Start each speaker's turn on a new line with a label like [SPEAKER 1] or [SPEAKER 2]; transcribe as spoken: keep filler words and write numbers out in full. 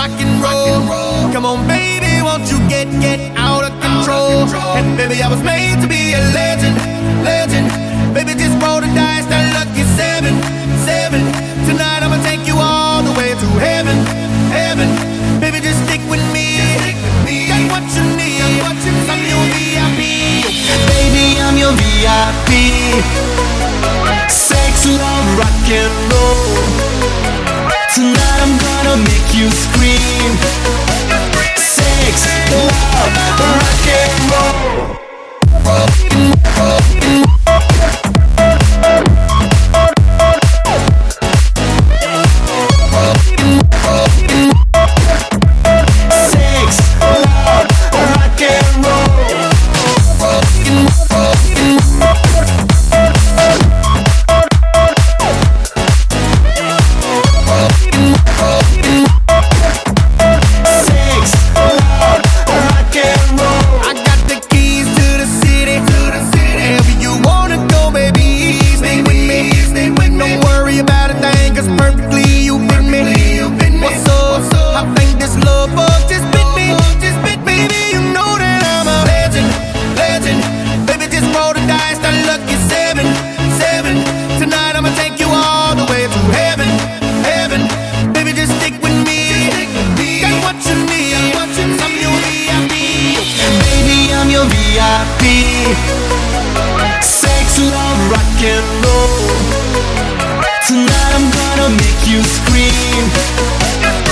[SPEAKER 1] rock and roll. Come on, baby, won't you get, get out of control? And baby, I was made to be a legend, legend. Baby, just roll the dice, that lucky seven, seven. Tonight I'ma take you all the way to heaven, heaven. Baby, just stick with me. Got what you need. I'm your V I P.
[SPEAKER 2] Baby, I'm your V I P. Sex, love, rock and roll. Tonight I'm gonna make you scream. Sex, love, rock and roll. Sex, love, rock and roll. Tonight I'm gonna make you scream.